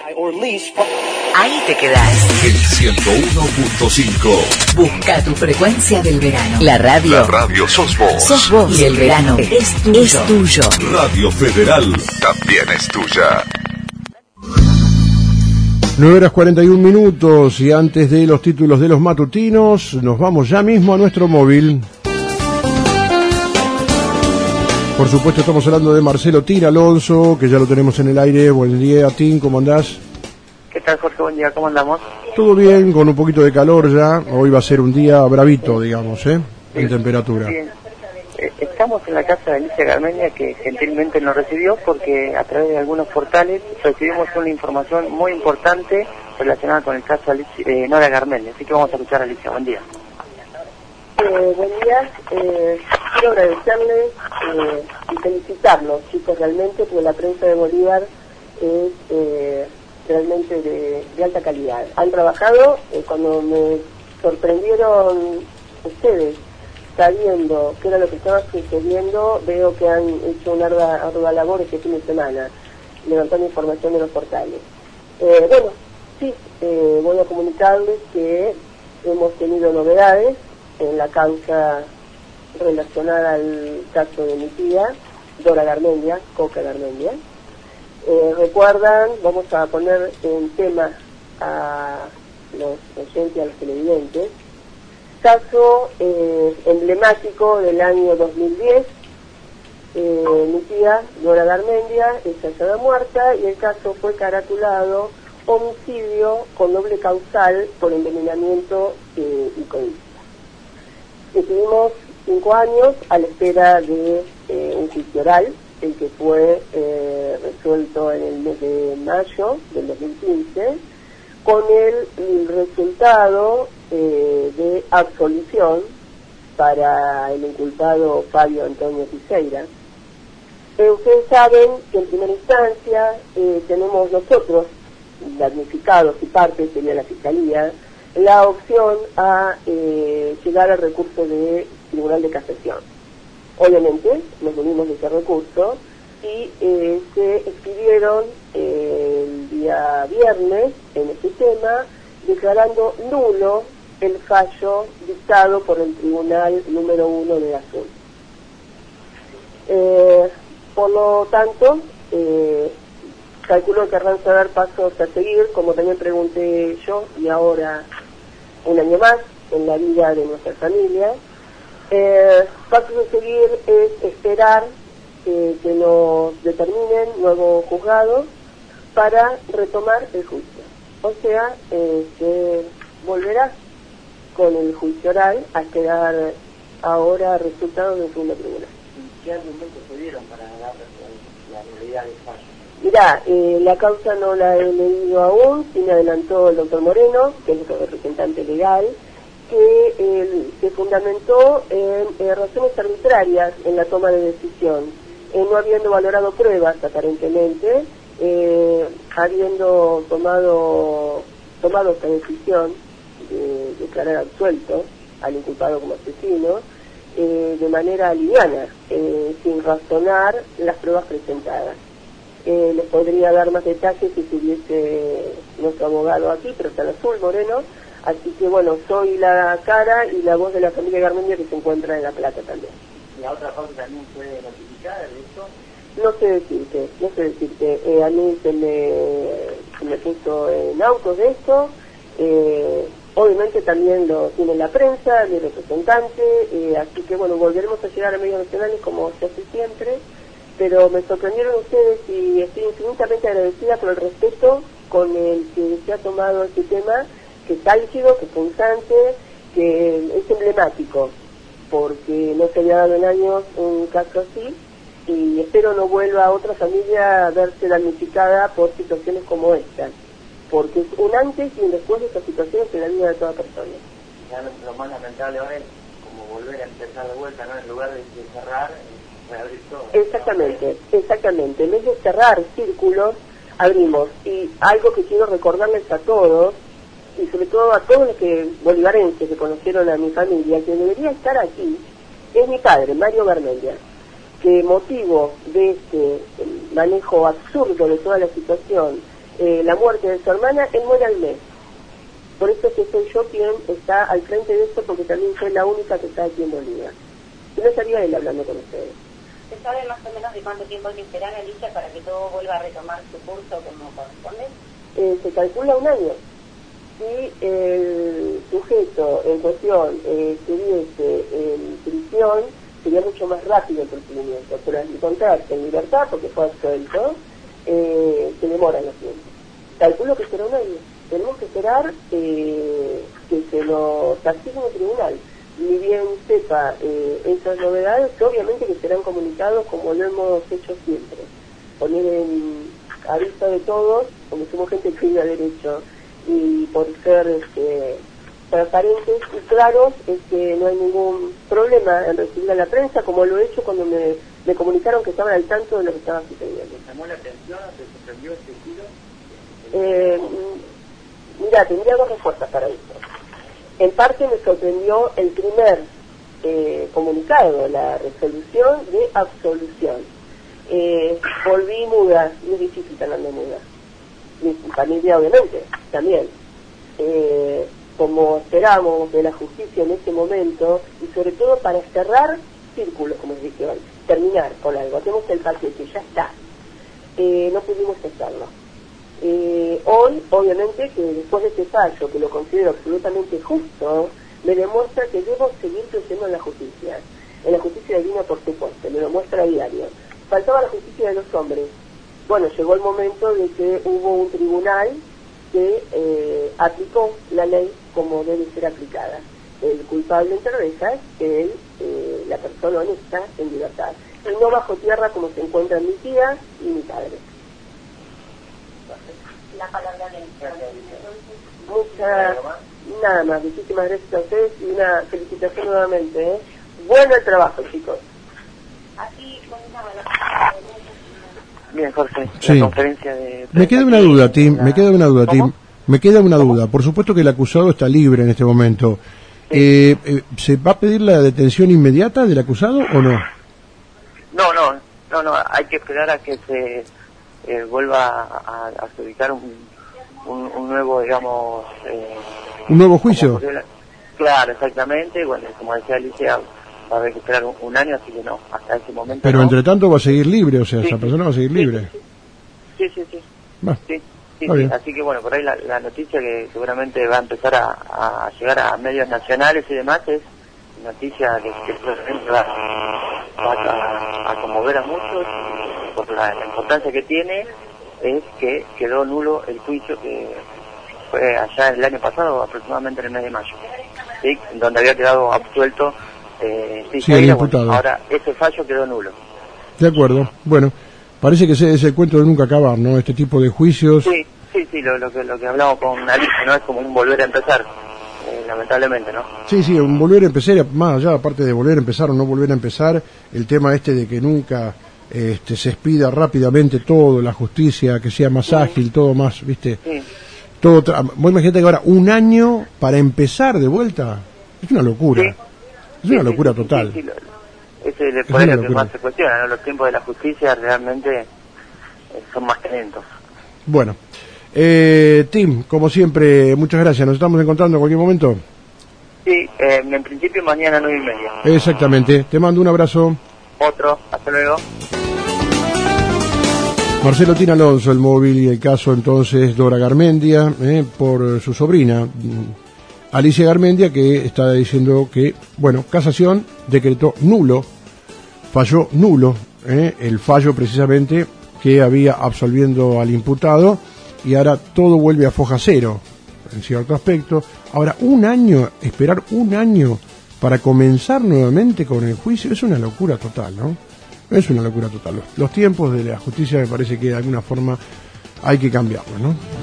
Ahí te quedás. El 101.5. Busca tu frecuencia del verano. La radio sos vos. Sos vos. Y el verano es tuyo. Radio Federal también es tuya. 9:41 y antes de los títulos de los matutinos, nos vamos ya mismo a nuestro móvil. Por supuesto estamos hablando de Marcelo Tin Alonso, que ya lo tenemos en el aire. Buen día, Tin, ¿cómo andás? ¿Qué tal, Jorge? Buen día, ¿cómo andamos? Todo bien, con un poquito de calor ya. Hoy va a ser un día bravito, digamos, en temperatura. Bien. Estamos en la casa de Alicia Garmendia, que gentilmente nos recibió porque a través de algunos portales recibimos una información muy importante relacionada con el caso de Nora Garmendia. Así que vamos a escuchar a Alicia. Buen día. Buen día. Quiero agradecerles y felicitarlos, chicos, realmente, porque la prensa de Bolívar es realmente de alta calidad. Han trabajado, cuando me sorprendieron ustedes, sabiendo qué era lo que estaba sucediendo, veo que han hecho una ardua labor este fin de semana, levantando información de los portales. Bueno, sí, voy a comunicarles que hemos tenido novedades en la causa relacionada al caso de mi tía, Dora Garmendia, Coca Garmendia. Recuerdan, vamos a poner en tema a los oyentes, a los televidentes, caso emblemático del año 2010. Mi tía Dora Garmendia es hallada muerta y el caso fue caratulado homicidio con doble causal por envenenamiento y codicia. Estuvimos 5 años a la espera de un juicio oral, el que fue resuelto en el mes de mayo del 2015, con el resultado de absolución para el inculpado Fabio Antonio Piseira. Ustedes saben que en primera instancia tenemos nosotros, damnificados y parte sería la Fiscalía, la opción a llegar al recurso de Tribunal de Casación. Obviamente nos unimos de ese recurso y se expidieron el día viernes en este tema, declarando nulo el fallo dictado por el Tribunal número 1 de Azul. Por lo tanto, calculo que querrán saber pasos a seguir, como también pregunté yo, y ahora un año más en la vida de nuestra familia. Pasos a seguir es esperar que nos determinen nuevo juzgado para retomar el juicio. O sea, que volverá con el juicio oral a quedar ahora resultados del segundo tribunal. ¿Qué argumentos se dieron para dar la realidad del fallo? Mirá, la causa no la he leído aún, sí me adelantó el doctor Moreno, que es el representante legal, que se fundamentó en razones arbitrarias en la toma de decisión, no habiendo valorado pruebas aparentemente, habiendo tomado esta decisión de declarar absuelto al inculpado como asesino, de manera liviana, sin razonar las pruebas presentadas. Les podría dar más detalles si tuviese nuestro abogado aquí, pero está en Azul, Moreno, así que bueno, soy la cara y la voz de la familia Garmendia que se encuentra en La Plata también. ¿La otra parte también fue notificada de esto? No sé decirte, a mí se me puso en autos de esto, obviamente también lo tiene la prensa, mi representante, así que bueno, volveremos a llegar a medios nacionales como se hace siempre, pero me sorprendieron ustedes y estoy infinitamente agradecida por el respeto con el que se ha tomado este tema, que es álgido, que es punzante, que es emblemático, porque no se había dado en años un caso así, y espero no vuelva a otra familia a verse damnificada por situaciones como esta, porque es un antes y un después de estas situaciones en la vida de toda persona. Ya lo más lamentable ahora es como volver a empezar de vuelta, ¿no? En lugar de cerrar, reabrir todo. Exactamente. En vez de cerrar círculos, abrimos. Y algo que quiero recordarles a todos, y sobre todo a todos los bolivarenses que conocieron a mi familia, que debería estar aquí, es mi padre, Mario Garmendia, que motivo de este manejo absurdo de toda la situación, la muerte de su hermana, él muere al mes. Por eso es que soy yo quien está al frente de esto, porque también soy la única que está aquí en Bolivia. Si no estaría él hablando con ustedes. ¿Se sabe más o menos de cuánto tiempo hay que esperar, Alicia, para que todo vuelva a retomar su curso como corresponde? Se calcula un año. Si el sujeto en cuestión estuviese en prisión, sería mucho más rápido el procedimiento, pero al encontrarse en libertad, porque fue absuelto, se demora los tiempos. Calculo que será un año. Tenemos que esperar que se lo castigue un tribunal. Ni bien sepa esas novedades, que obviamente que serán comunicados como lo hemos hecho siempre. Poner a vista de todos, como somos gente que tiene derecho, y por ser transparentes y claros, es que no hay ningún problema en recibir a la prensa, como lo he hecho cuando me comunicaron que estaban al tanto de lo que estaba sucediendo. ¿Llamó la atención o se sorprendió este giro? Mira, tendría dos respuestas para eso. En parte me sorprendió el primer comunicado, la resolución de absolución. Volví muda, no es difícil ganarme muda. Mi familia obviamente, también. Como esperamos de la justicia en ese momento, y sobre todo para cerrar círculos, como dije hoy, terminar con algo. Hacemos el paquete, ya está. No pudimos hacerlo. Hoy, obviamente, que después de este fallo, que lo considero absolutamente justo, me demuestra que debo seguir creciendo en la justicia divina, por supuesto, me lo muestra a diario. Faltaba la justicia de los hombres. Bueno, llegó el momento de que hubo un tribunal que aplicó la ley como debe ser aplicada. El culpable entre rejas es la persona honesta en libertad, y no bajo tierra como se encuentran mi tía y mi padre. La palabra de nada más, muchísimas gracias a ustedes y una felicitación nuevamente. Bueno el trabajo, chicos. Así comenzaba Bien, Jorge, Sí. la conferencia de... Me queda una duda, Tim, me queda una duda, ¿Cómo? Tim. Me queda una duda. Por supuesto que el acusado está libre en este momento. ¿Se va a pedir la detención inmediata del acusado o no? No, hay que esperar a que se vuelva a adjudicar un nuevo, digamos... ¿Un nuevo juicio? Claro, exactamente. Bueno, como decía Alicia, va a haber que esperar un año, así que no, hasta ese momento. Pero no. entre tanto va a seguir libre, o sea, Sí, esa persona va a seguir libre. Sí. Va, Sí. está bien. Así que bueno, por ahí la noticia que seguramente va a empezar a llegar a medios nacionales y demás es noticia que seguramente va a conmover a muchos, por la importancia que tiene, es que quedó nulo el juicio que fue allá el año pasado, aproximadamente en el mes de mayo, ¿sí? Donde había quedado absuelto Sí, el imputado. Bueno, ahora ese fallo quedó nulo. De acuerdo. Bueno, parece que ese es el cuento de nunca acabar, ¿no? Este tipo de juicios. Sí, lo que hablamos con Alicia, ¿no? Es como un volver a empezar, lamentablemente, ¿no? Sí, un volver a empezar, más allá, aparte de volver a empezar o no volver a empezar, el tema de que nunca se expida rápidamente todo, la justicia, que sea más ágil, todo más, ¿viste? Sí. Vos imagínate que ahora un año para empezar de vuelta, es una locura. Sí. Es una locura total. Sí, ese es una lo que locura. más se cuestiona, ¿no? Los tiempos de la justicia realmente son más que lentos. Bueno, Tim, como siempre, muchas gracias. Nos estamos encontrando en cualquier momento. Sí, en principio mañana 9:30. Exactamente. Te mando un abrazo. Otro, hasta luego. Marcelo Tina Alonso, el móvil y el caso entonces Dora Garmendia, por su sobrina Alicia Garmendia, que está diciendo que, bueno, casación decretó nulo, falló nulo, el fallo precisamente que había absolviendo al imputado, y ahora todo vuelve a foja cero, en cierto aspecto. Ahora, esperar un año para comenzar nuevamente con el juicio, es una locura total, ¿no? Es una locura total. Los tiempos de la justicia me parece que de alguna forma hay que cambiarlos, ¿no?